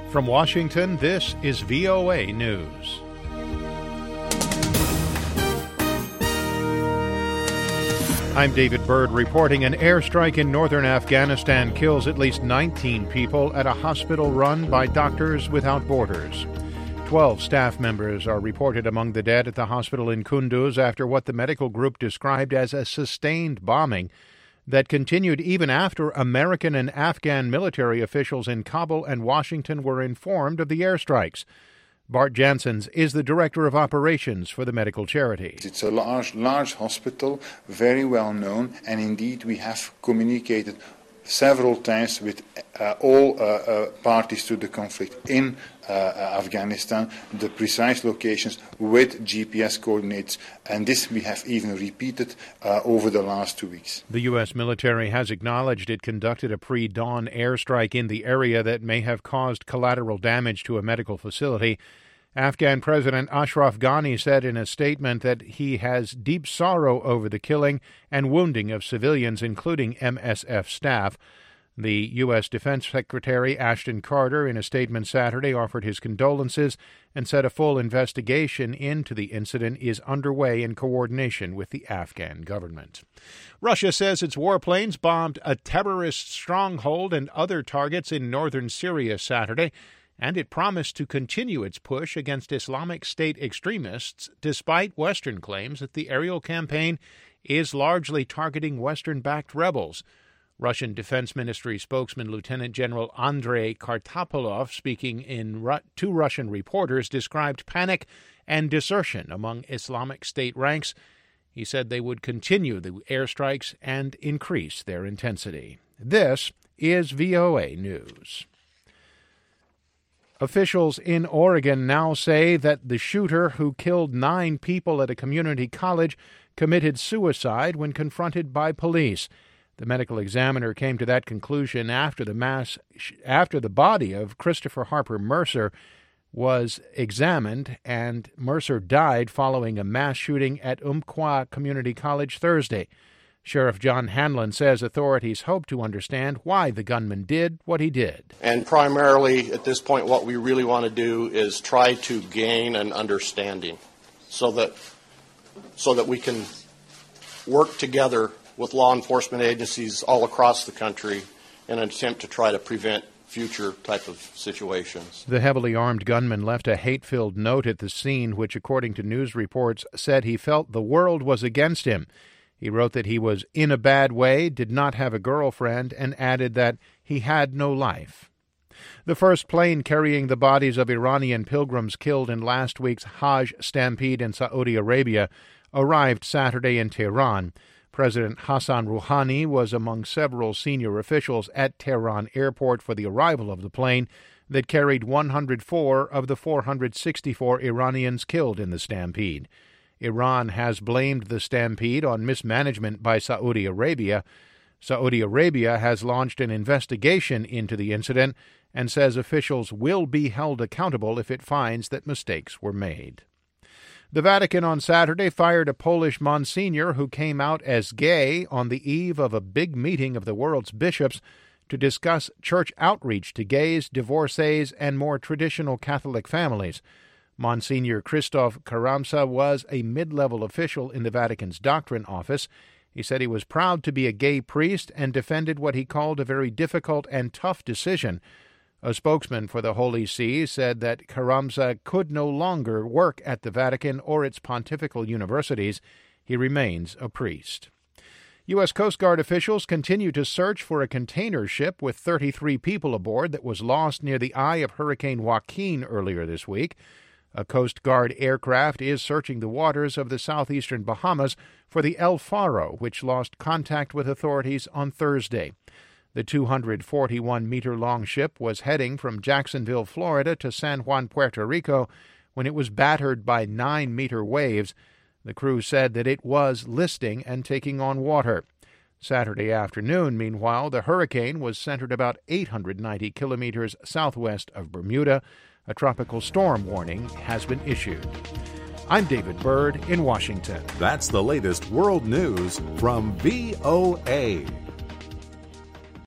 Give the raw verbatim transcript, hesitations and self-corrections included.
From Washington, this is V O A News. I'm David Byrd reporting. An airstrike in northern Afghanistan kills at least nineteen people at a hospital run by Doctors Without Borders. Twelve staff members are reported among the dead at the hospital in Kunduz after what the medical group described as a sustained bombing that continued even after American and Afghan military officials in Kabul and Washington were informed of the airstrikes. Bart Janssens is the director of operations for the medical charity. It's a large, large hospital, very well known, and indeed we have communicated several times with uh, all uh, uh, parties to the conflict in uh, Afghanistan, the precise locations with G P S coordinates, and this we have even repeated uh, over the last two weeks. The U S military has acknowledged it conducted a pre-dawn airstrike in the area that may have caused collateral damage to a medical facility. Afghan President Ashraf Ghani said in a statement that he has deep sorrow over the killing and wounding of civilians, including M S F staff. The U S. Defense Secretary Ashton Carter, in a statement Saturday, offered his condolences and said a full investigation into the incident is underway in coordination with the Afghan government. Russia says its warplanes bombed a terrorist stronghold and other targets in northern Syria Saturday, and it promised to continue its push against Islamic State extremists, despite Western claims that the aerial campaign is largely targeting Western-backed rebels. Russian Defense Ministry spokesman Lieutenant General Andrei Kartapolov, speaking in Ru- to Russian reporters, described panic and desertion among Islamic State ranks. He said they would continue the airstrikes and increase their intensity. This is V O A News. Officials in Oregon now say that the shooter who killed nine people at a community college committed suicide when confronted by police. The medical examiner came to that conclusion after the mass, after the body of Christopher Harper Mercer was examined, and Mercer died following a mass shooting at Umpqua Community College Thursday. Sheriff John Hanlon says authorities hope to understand why the gunman did what he did. And primarily, at this point, what we really want to do is try to gain an understanding so that so that we can work together with law enforcement agencies all across the country in an attempt to try to prevent future type of situations. The heavily armed gunman left a hate-filled note at the scene, which, according to news reports, said he felt the world was against him. He wrote that he was in a bad way, did not have a girlfriend, and added that he had no life. The first plane carrying the bodies of Iranian pilgrims killed in last week's Hajj stampede in Saudi Arabia arrived Saturday in Tehran. President Hassan Rouhani was among several senior officials at Tehran Airport for the arrival of the plane that carried one hundred four of the four hundred sixty-four Iranians killed in the stampede. Iran has blamed the stampede on mismanagement by Saudi Arabia. Saudi Arabia has launched an investigation into the incident and says officials will be held accountable if it finds that mistakes were made. The Vatican on Saturday fired a Polish Monsignor who came out as gay on the eve of a big meeting of the world's bishops to discuss church outreach to gays, divorcees, and more traditional Catholic families. Monsignor Krzysztof Karamsa was a mid-level official in the Vatican's doctrine office. He said he was proud to be a gay priest and defended what he called a very difficult and tough decision. A spokesman for the Holy See said that Karamsa could no longer work at the Vatican or its pontifical universities. He remains a priest. U S. Coast Guard officials continue to search for a container ship with thirty-three people aboard that was lost near the eye of Hurricane Joaquin earlier this week. A Coast Guard aircraft is searching the waters of the southeastern Bahamas for the El Faro, which lost contact with authorities on Thursday. The two hundred forty-one meter long ship was heading from Jacksonville, Florida to San Juan, Puerto Rico, when it was battered by nine meter waves. The crew said that it was listing and taking on water. Saturday afternoon, meanwhile, the hurricane was centered about eight hundred ninety kilometers southwest of Bermuda. A tropical storm warning has been issued. I'm David Byrd in Washington. That's the latest world news from V O A.